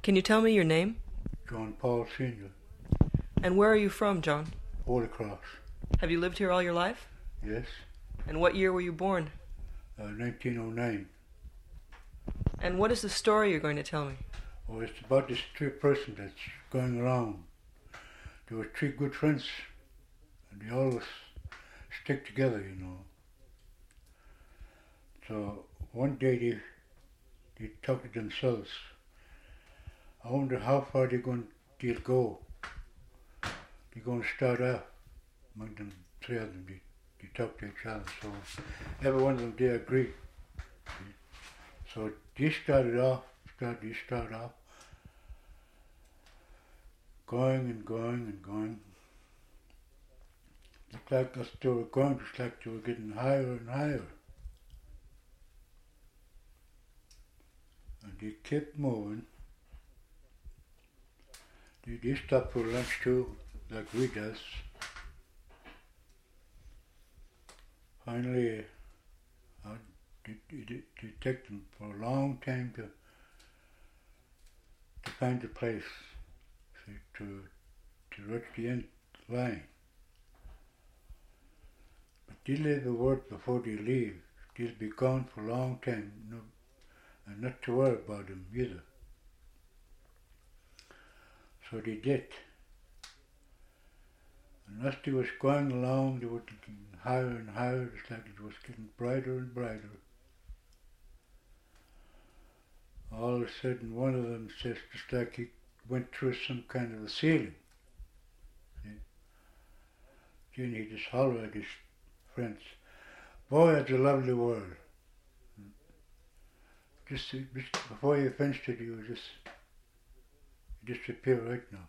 Can you tell me your name? John Paul Sr. And where are you from, John? Holy Cross. Have you lived here all your life? Yes. And what year were you born? 1909. And what is the story you're going to tell me? Oh, it's about this three person that's going around. There were three good friends, and they always stick together, you know. So one day they talked to themselves. I wonder how far they'll go. They're going to start off among them, three of them. They talk to each other. So every one of them, they agree. So they started off going and going and going. Looked like as they were going, just like they were getting higher and higher. And they kept moving. They stopped for lunch too, like we does. Finally, it took them for a long time to find a place to reach the end line. But they leave a word before they leave. They'll be gone for a long time, and not to worry about them either. So they did. And as they was going along, they were getting higher and higher, just like it was getting brighter and brighter. All of a sudden, one of them says, just like he went through some kind of a ceiling. Then he just hollered at his friends, "Boy, it's a lovely world. Just before you finished it, you just disappear right now."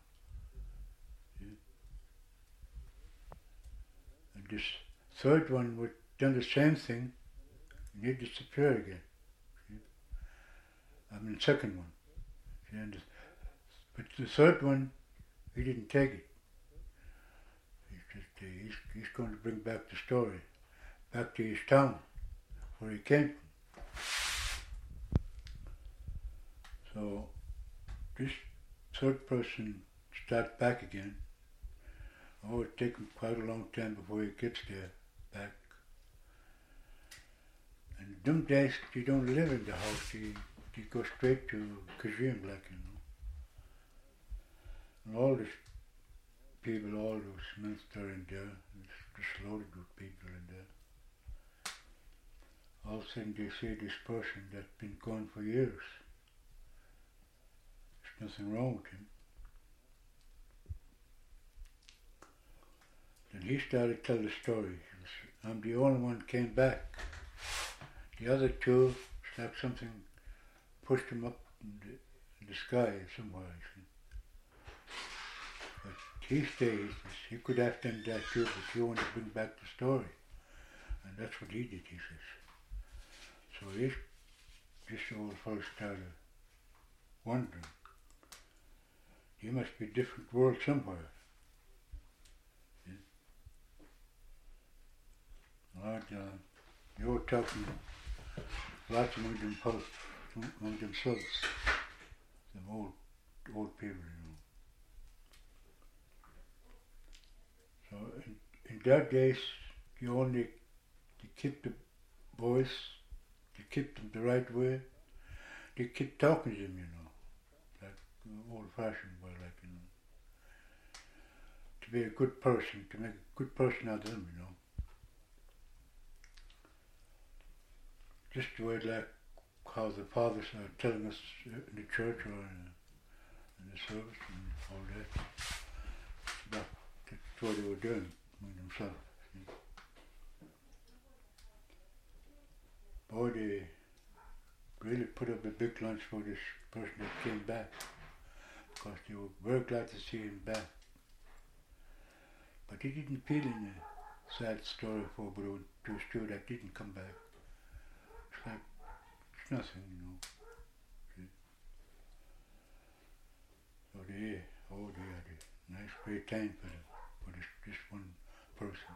And this third one would done the same thing, and he disappeared again. I mean, second one. But the third one, he didn't take it. He's going to bring back the story, back to his town, where he came from. So this third person starts back again. Oh, it takes him quite a long time before he gets there, back. And in them days, you don't live in the house. You go straight to Kajim, like, you know. And all these people, all those men are in there, it's just loaded with people in there. All of a sudden they see this person that's been gone for years. There's nothing wrong with him. Then he started to tell the story. I'm the only one who came back. The other two, it's like something pushed him up in the sky somewhere. But he stays. He could have done that too, but he wanted to bring back the story. And that's what he did, he says. So this old fellow started wondering. There must be a different world somewhere. They were talking lots among themselves, them old people, you know. So in that days, you keep the boys, you keep them the right way, they keep talking to them, you know, like old-fashioned way, like, you know, to be a good person, to make a good person out of them, you know. Just the way like how the fathers are telling us in the church or in the service and all that. That's what they were doing among themselves. Boy, they really put up a big lunch for this person that came back, because they were very glad to see him back. But he didn't feel any sad story for those two that didn't come back. It's like, it's nothing, you know. See? So they had a nice great time for this one person.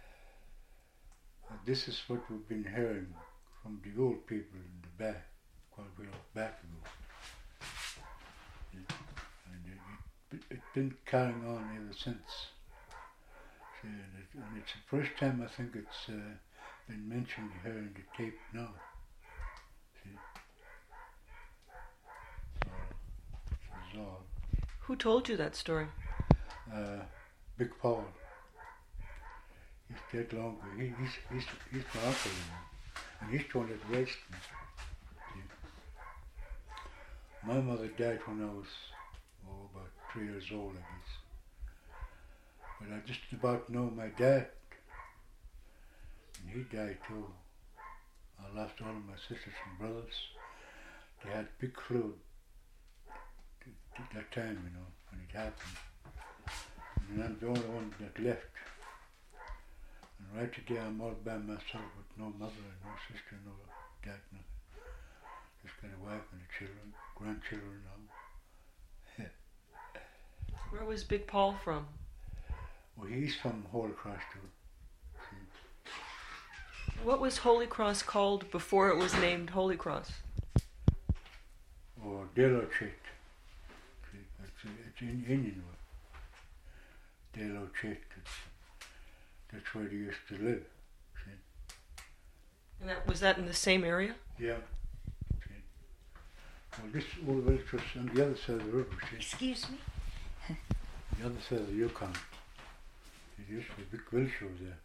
This is what we've been hearing from the old people in the back quite a while back ago. Yeah. And it's been carrying on ever since. See, and it's the first time I think it's been mentioned here in the tape now. See? So, it's all. Who told you that story? Big Paul. He's dead long, but he's my uncle, you know. And he's the one that raised me. See? My mother died when I was about 3 years old, I guess. But I just about know my dad. And he died too. I lost all of my sisters and brothers. They had big flood at that time, you know, when it happened. And I'm the only one that left. And right today I'm all by myself with no mother and no sister, no dad, nothing. Just got a wife and a children, grandchildren now. Where was Big Paul from? Well, he's from Holy Cross too. See? What was Holy Cross called before it was named Holy Cross? Or Delochet. It's in Indian word. Delochet. That's where they used to live. See? And was that in the same area? Yeah. See? Well, this old village was on the other side of the river. See? Excuse me? The other side of the Yukon. It used to be a big village over there.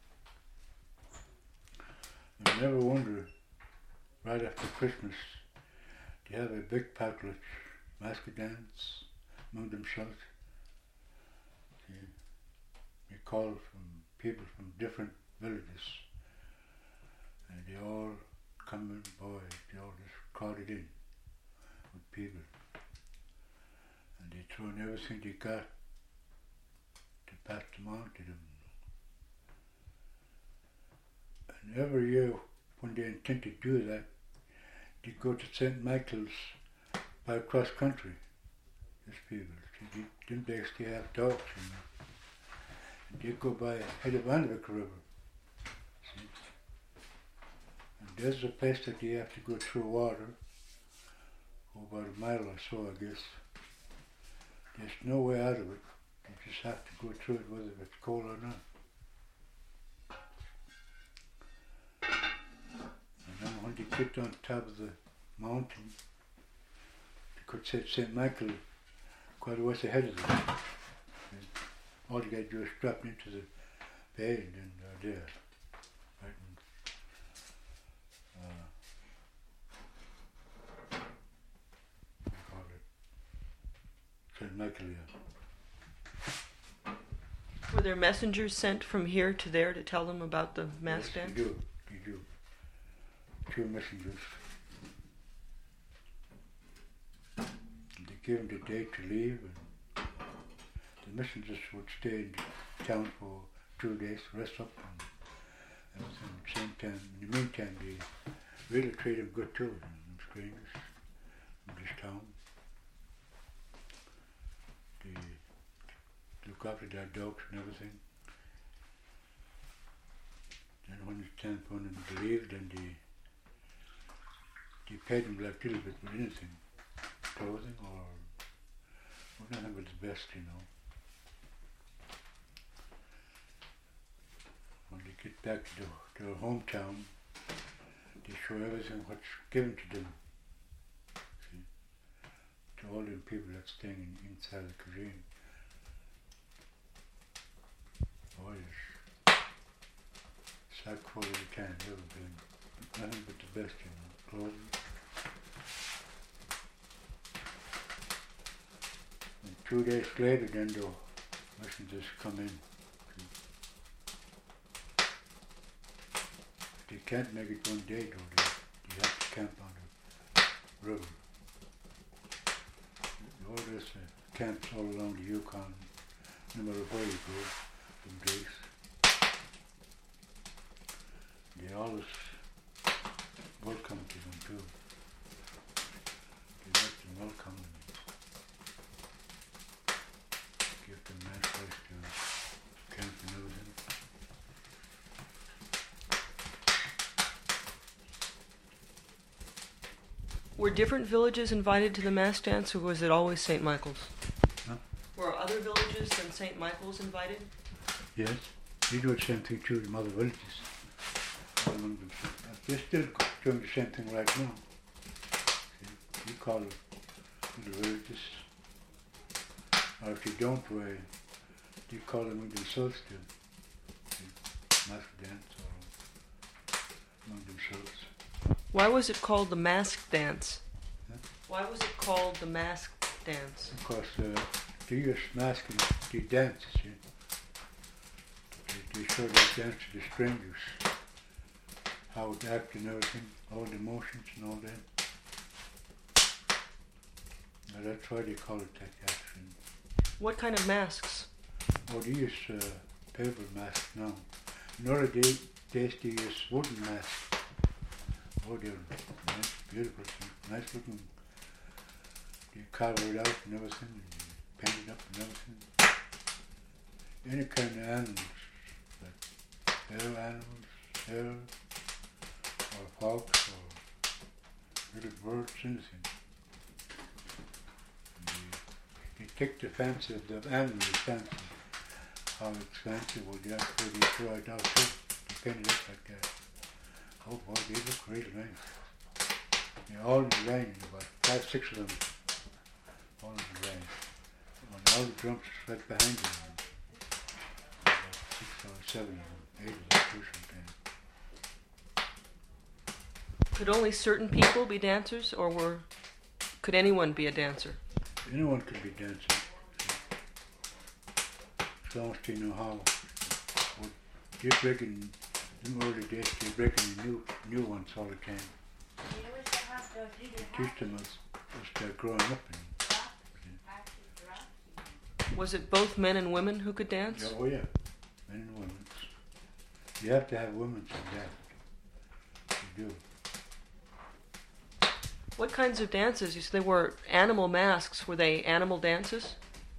And I never wonder, right after Christmas, they have a big potluck, masquerade dance among themselves. See, they call from people from different villages. And they all come in, boy, they all just crowded in with people. And they throw in everything they got to pass them on to them. And every year, when they intend to do that, they go to St. Michael's by cross country. These people, them they actually have dogs, you know. And they go by head of Anvik River. See? And there's a place that they have to go through water, about a mile or so, I guess. There's no way out of it. You just have to go through it whether it's cold or not. And then when they get on top of the mountain, they could say St. Michael quite a ways ahead of them. And all you got to do is drop into the bay and then they're there. Right in, what do you call it? St. Michael, yeah. Were there messengers sent from here to there to tell them about the mass Yes, dance? You do. 2 messengers. They give them the date to leave, and the messengers would stay in town for 2 days, rest up, and everything. At the same time, in the meantime, they really treat them good too, them strangers in this town. They look after their dogs and everything. Then when it's time for them to leave, then they pay them like a little bit with anything, clothing or nothing but the best, you know. When they get back to their hometown, they show everything what's given to them. See? To all the people that's staying inside the cuisine. Boy, it's sack full of the can, everything. Nothing but the best, you know, clothing. And 2 days later, then the messengers come in. They can't make it one day though, they have to camp on the river. There's camps all along the Yukon, no matter where you go, from Greece. They always welcome to them too. They let them welcome and give them nice place to camp and everything. Were different villages invited to the mask dance, or was it always St. Michael's? Huh? Were other villages than St. Michael's invited? Yes. They do the same thing too in other villages. They're still doing the same thing right now. See, you call it the villages. Or if you don't, you call them themselves to mask dance or among themselves. Why was it called the mask dance? Huh? Why was it called the mask dance? Because they use masking, they dance, see. They show their dance to the strangers, how it act and everything, all the motions and all that. Now that's why they call it that action. What kind of masks? Oh, they use paper masks now. In other days they use wooden masks. Oh, they're nice, beautiful, nice looking. They carve it out and everything, and paint it up and everything. Any kind of animals, like hare animals, hare, or fox, or little birds, anything. They take the fancy of the animal, fancy. How it's fancy, well, that's where they throw it out too. They paint it up like that. Oh boy, they look really nice. They're all in the line, about 5, 6 of them, all in the line. And all the drums right behind them. About 6 or 7 of them, 8 of them, or something. Could only certain people be dancers, or could anyone be a dancer? Anyone could be dancing. As long as they know how. Well, they're breaking, in the early days, they're breaking the new ones all the time. Teach them as they're growing up. Was it both men and women who could dance? Oh yeah, men and women. You have to have women to dance. You do. What kinds of dances? You said they were animal masks. Were they animal dances?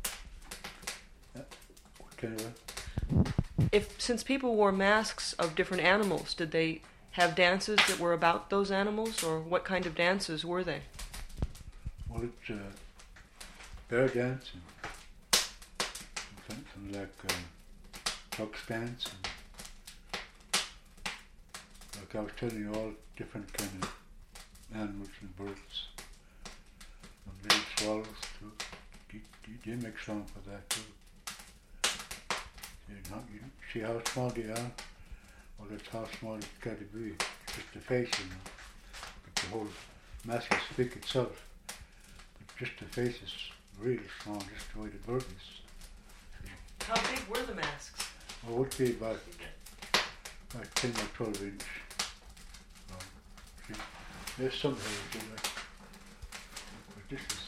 What kind of Since people wore masks of different animals, did they have dances that were about those animals, or what kind of dances were they? Well, it's bear dance and something like duck dance and like I was telling you, all different kind of animals and birds and little swallows too. They make song for that too. You see how small they are? Well, that's how small it's got to be. Just the face, you know. But the whole mask is big itself. But just the face is really small, just the way the bird is. How big were the masks? Well, it would be about 10 or 12 inch. See, there's some hairs in it. But this is...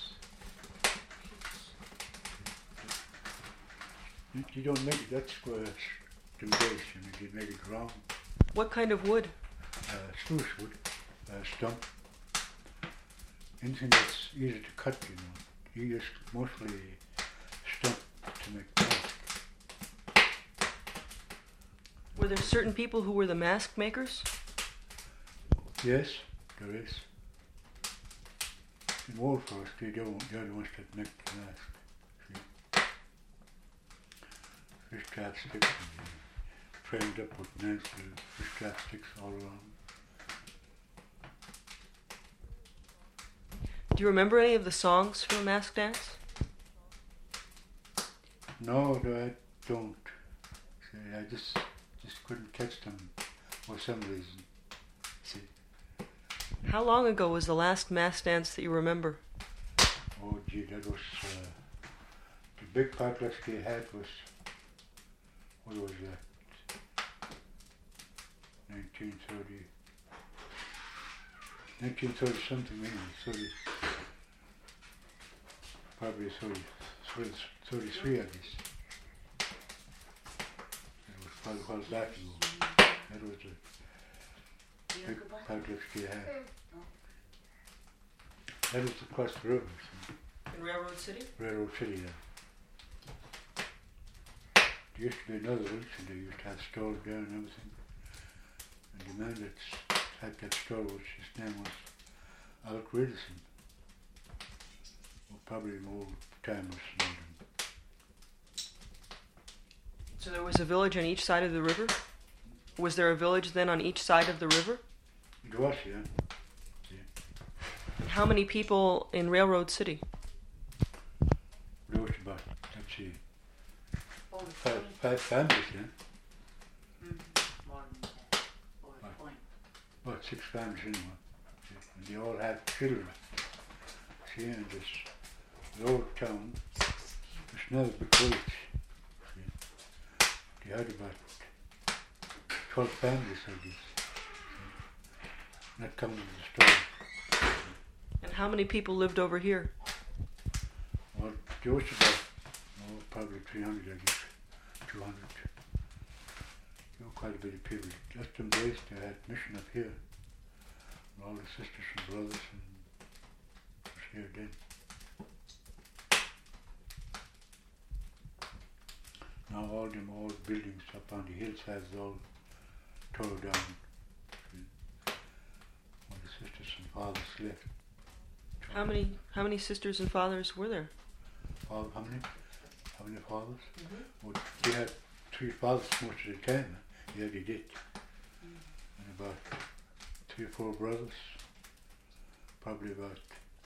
You don't make it that square to base, you make it round. What kind of wood? Spruce wood, stump. Anything that's easy to cut, you know. You use mostly stump to make mask. Were there certain people who were the mask makers? Yes, there is. In Old Forest, they're the ones that make the mask. Fish trap sticks and framed up with nice little fish trap sticks all around. Do you remember any of the songs from a mask dance? No, I don't. See, I just couldn't catch them for some reason. See. How long ago was the last mask dance that you remember? Oh gee, that was the big potlucks they had was, what was that? 1930 something, maybe 30, probably 33 at least. It was quite a while back ago. That was the big potlucks they had. That was across the river. In Railroad City? Railroad City, yeah. There used to be another village and they used to have stores there and everything. And the man that had that store, his name was Alec Wilson. Well, probably more timers than them. So there was a village on each side of the river? Was there a village then on each side of the river? It was, yeah. And how many people in Railroad City? There was about, let's see, five families, yeah. More than that. About 6 families anyway. And they all had children. See, in this old town, it's not a big village. See. They had about 12 families, I guess. Not counting the store. And how many people lived over here? Well, there was about, probably 300, I guess. 200. There were quite a bit of people. Just them days they had mission up here. And all the sisters and brothers and was here then. Now all them old buildings up on the hillsides all tore down. All the sisters and fathers left. How many sisters and fathers were there? How many? How many fathers? Well, they had 3 fathers most of the time. Yeah, they did. And about 3 or 4 brothers. Probably about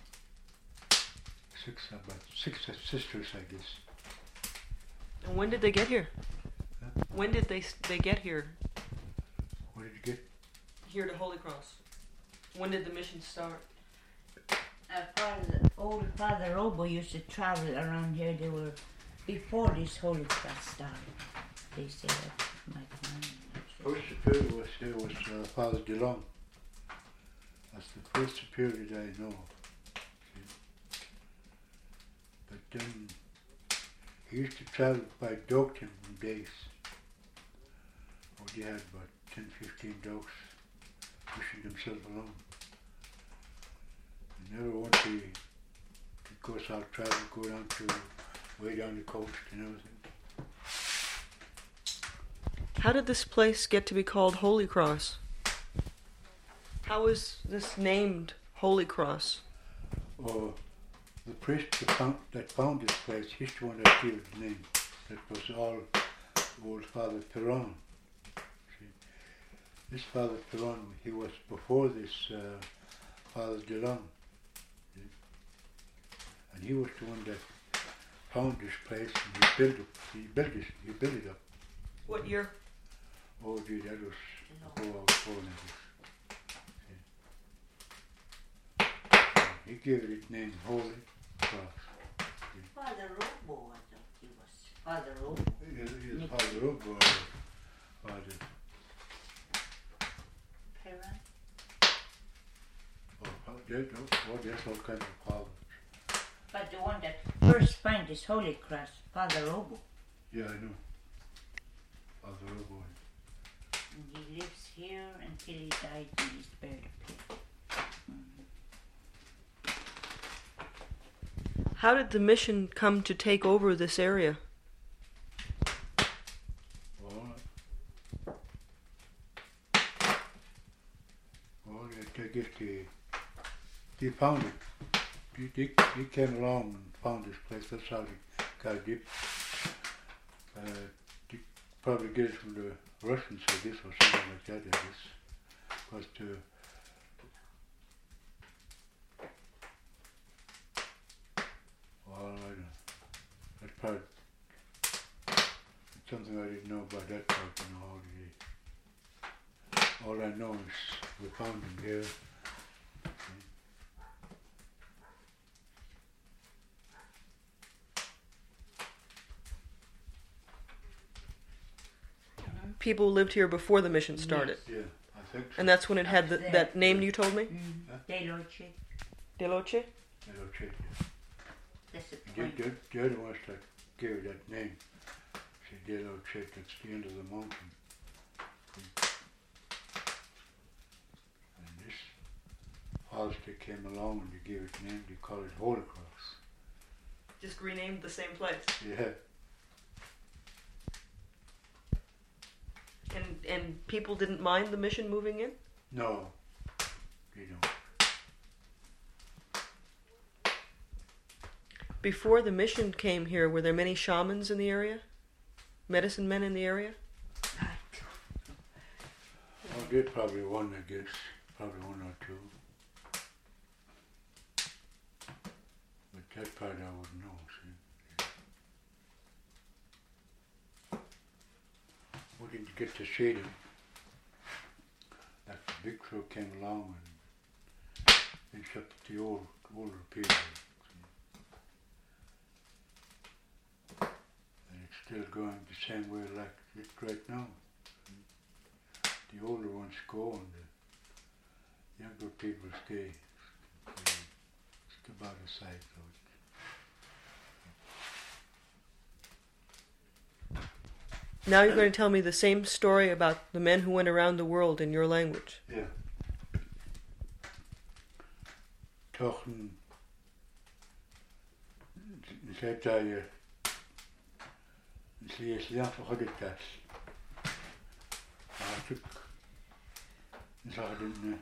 six sisters, I guess. And when did they get here? Huh? When did they get here? What did you get? Here to Holy Cross. When did the mission start? Old Father Robo used to travel around here. They were before this Holy Cross started. They say that my First superior was here was Father DeLong. That's the first superior that I know. See? But then he used to travel by dog team in days. Oh, they had about 10, 15 dogs pushing themselves along. They never want to go south travel, go down to way down the coast and everything. How did this place get to be called Holy Cross? How was this named Holy Cross? Oh, the priest that found this place, he's the one that gave it the name. That was all old Father Perron. See, this Father Perron, he was before this Father DeLong. And he was the one that found this place and he built it up. What year? Oh gee, that was before I was born, I guess. He gave it its name, Holy Cross. Father Robo, I thought he was. Father Robo. He is Father Robo, Father. Perron? There's all kinds of fathers. But the one that first found this Holy Cross, Father Robo. Yeah, I know. Father Robo. And he lives here until he died and he's buried up here. How did the mission come to take over this area? I guess they found it. They came along and found this place. That's how they got it. They probably get it from the Russians, I guess, or something like that, I guess. But well, I don't know. That part, it's something I didn't know about that part, you know, all I know is we found him here. People lived here before the mission started. Yeah, I think so. And that's when it had that name you told me? Deloche. Deloche? That's the point. They're the ones that gave it that name. See, Deloche, that's the end of the mountain. And this house that came along and they gave it the name, they call it Holy Cross. Just renamed the same place. Yeah. And people didn't mind the mission moving in? No, they don't. Before the mission came here, were there many shamans in the area? Medicine men in the area? Oh, there's probably one, I guess. Probably one or two. But that part I wouldn't know, see. We didn't get to see them. That big crew came along and shut the older people. And it's still going the same way like it right now. The older ones go and the younger people stay. It's about the side of it. Now you're going to tell me the same story about the men who went around the world in your language. Yeah. Talking, said I, see it's not for the test. I took, so I didn't,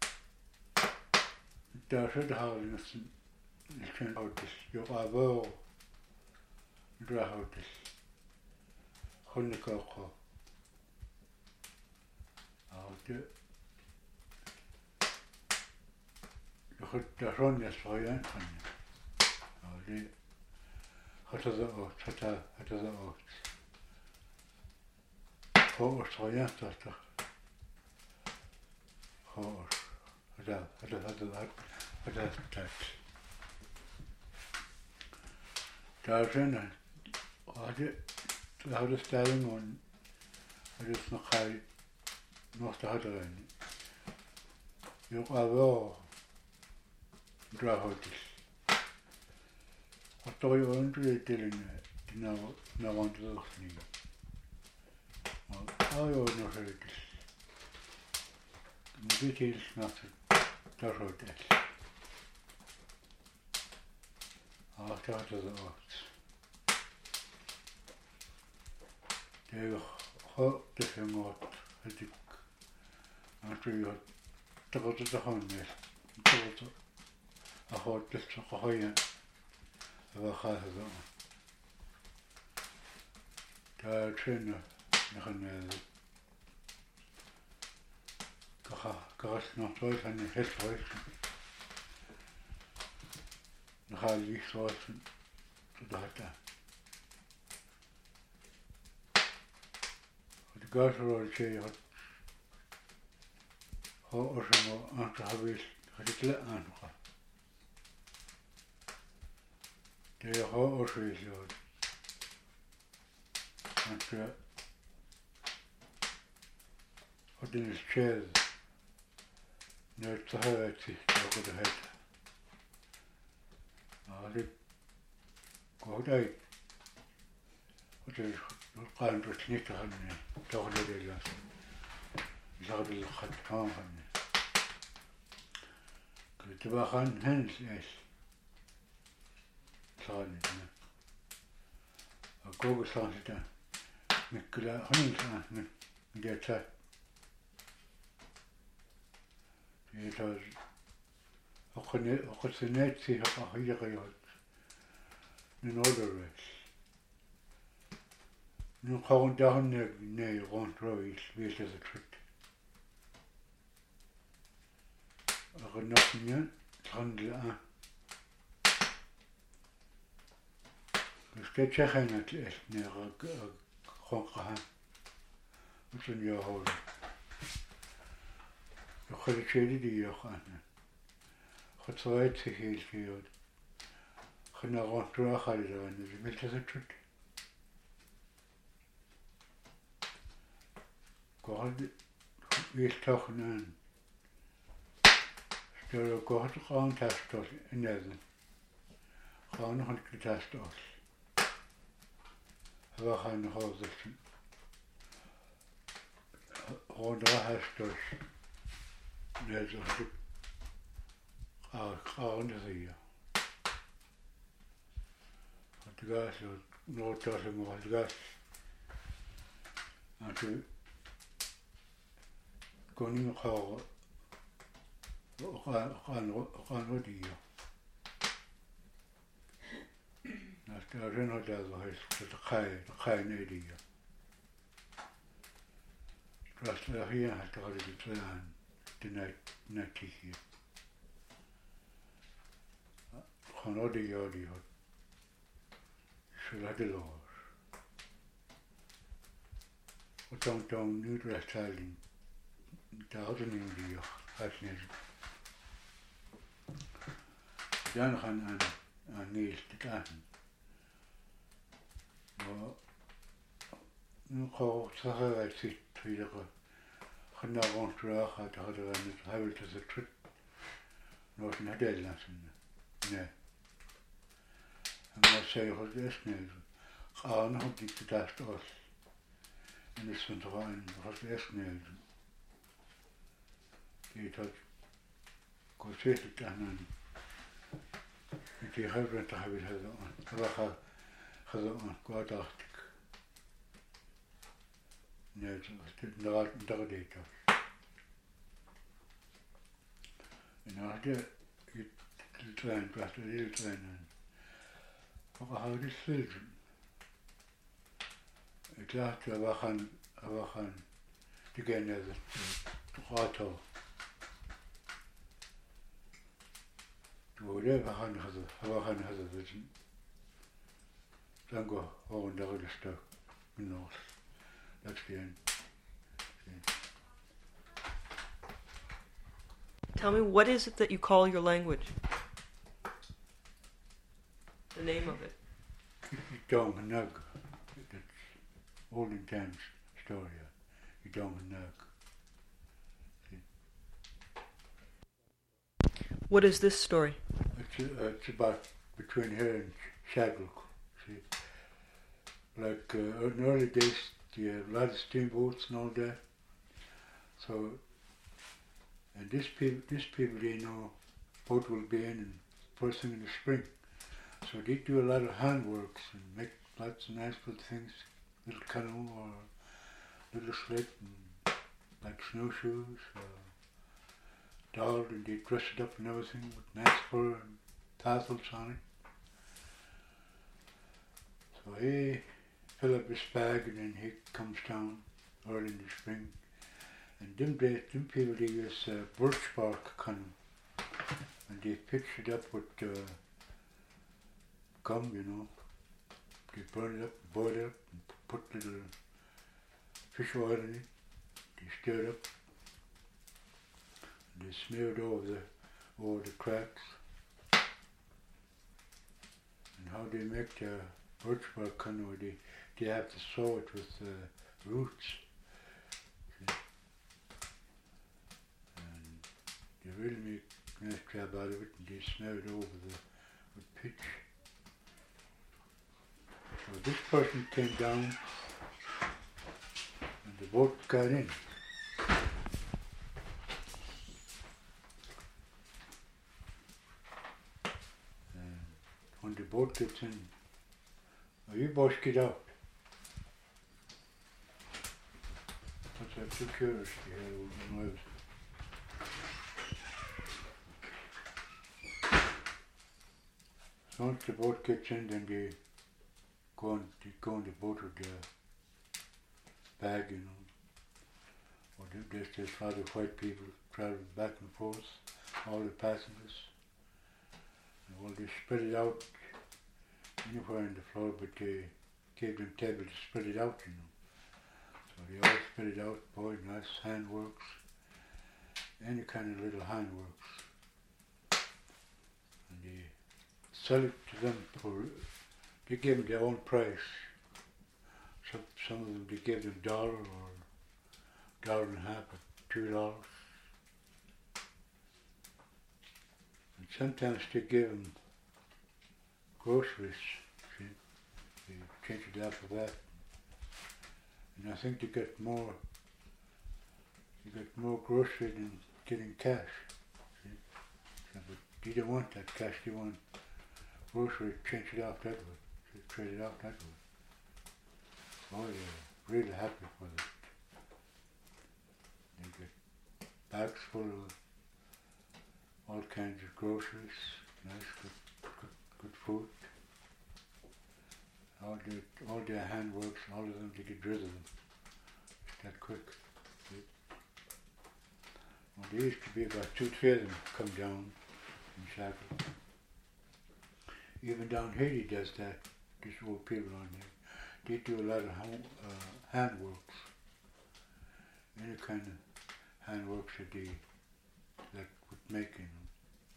there should have been a out this, you are well, draw out this. Honnikoko. Det det Ronjas var ju en han. Det hade det åt, hade det åt. Hårs var jag så att hårs. Hade tatt. Där sen hade ställning och hade snackat måste ha det. Jag var dra hotis. Och då jag undrar till när man då ni. Och jag nog hotis. Men det till snart där hotis. Ja, det hade det åt. Det har det som åt att jag tror jag det har med. Jag har det så höja. Det var det. Där känner jag när Gas nog så han är helt hög. Nu har jag så där. Det gas roll tjej och så att ha vill det anka. Det har också ju att och det är skär när det har att det heter. Ja, det går där. Och det قال رتنيك هني تغلب إلى زغل الختام هني قلت باخن هنس إيش صالحنا أقول صالحنا مكلا هني صالحنا مجتة يتاز أقول سنات فيها هي غيرت من أولرس Nu kommer dagen ned rundt Røvis, hvis det er trygt. Og nok mere trændel af. Du skal ikke have en til ned og rundt af. Og sådan jeg holder. Jeg kan ikke se det i hjørnet. Jeg tror ikke til helt fyret. Jeg kan rundt af det der, hvis det er trygt. God vil tåkne større godt ravntastås i neden. Ravnhåndketastås. Hvad han holder sin. Ravnhastås. Neden og ravneriger. Og det gør så noget der som var det gør. Altså كوني خاو خان وديو Reno Dallas, the Kai Nadia. Trust the here had to hold the plan the night here. Honodi Yodi, should have the laws. What don't new dress telling the other name the Hasness. Janhan and Niels the Garden. Nu går så har jeg set videre. Han har rundt rør, at har det været har vel til så tryt. Når den har delt sådan. Nej. Han må sige hos Esnæs. Rane har gik til dast også. Men det sådan var en hos Esnæs. Det er godt set at han. Det har været der har vi havde on. Det havde on godt dacht. Nej, det er der det der. En ander et træn, bare det lille træn. Og har det selv. Klart, jeg var han det gerne ret. Du det var han havde det. Den går over der det stok. Men that's the end. Tell me, what is it that you call your language? The name of it. Dong Nug. That's old in times story. Dong Nug. What is this story? It's about between here and Shadwell. See, like in early days, you have a lot of steamboats and all that. So, and these people, they know boat will be in first thing in the spring. So they do a lot of handworks and make lots of nice little things, little canoe or little sled, and like snowshoes or doll, and they dress it up and everything with nice fur and tassels on it. So he fill up his bag and then he comes down early in the spring. And them people they use birch bark canoe, and they pitch it up with gum, you know. They burn it up, boil it up, and put little fish oil in it. They stir it up, and they smear it over the cracks. And how they make the birch bark canoe, they have to sew it with roots. And they really make a nice job out of it, and they smear it over with pitch. So this person came down, and the boat got in. And when the boat gets in, you boys get out. I'm too curious to hear what the noise. So once the boat gets in, then they go on the boat with the bag, you know. Or there's a lot of white people traveling back and forth, all the passengers. And well, they spread it out anywhere on the floor, but they gave them table to spread it out, you know. So they all spread it out, boy, nice handworks, any kind of little handworks. And they sell it to them they give them their own price. Some of them they give them $1 or $1.50 or $2. And sometimes they give them groceries, see, they change it after that. And I think you get more grocery than getting cash. See? So, but you don't want that cash, you want grocery, change it off that way, so trade it off that way. Oh, they're really happy with it. They get bags full of all kinds of groceries, nice good food. all their handworks, all of them, they could drizzle them. It's that quick. Well, there used to be about 2-3 of them come down in Shackle. Even down here he does that, these old people on there. They do a lot of handworks. Any kind of handworks that they like with making them.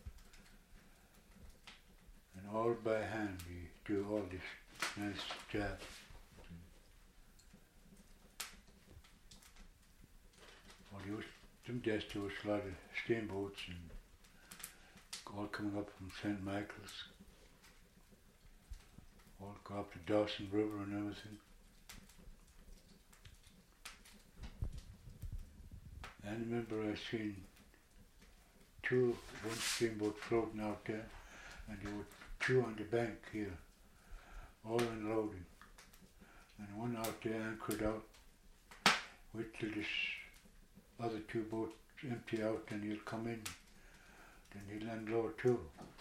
And all by hand they do all this nice job. Well, some days there was a lot of steamboats and all coming up from St. Michael's. All go up to Dawson River and everything. I remember I seen one steamboat floating out there, and there were 2 on the bank here, all unloading. And one out there anchored out. Wait till this other 2 boats empty out, and he'll come in. Then he'll unload too.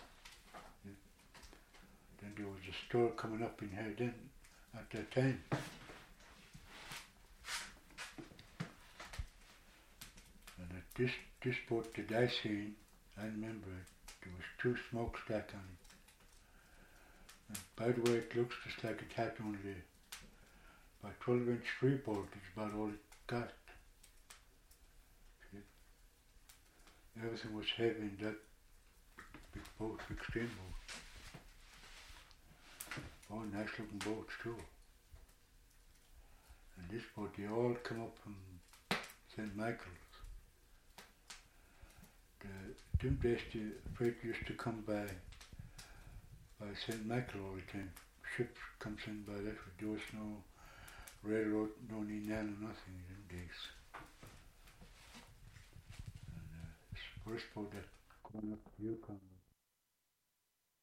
Then there was a store coming up in here then, at that time. And at this boat that I seen, I remember there was 2 smokestack on it. And by the way, it looks just like it had only about 12-inch freeboard. It's about all it got. See? Everything was heavy in that big boat, big steamboat. Oh, nice looking boats too. And this boat, they all come up from St. Michael's. Them days the freight used to come by St. Michael all the time. Ships comes in by that, but there was no railroad, no Nenal, nothing in them days. And this first boat that going up the Yukon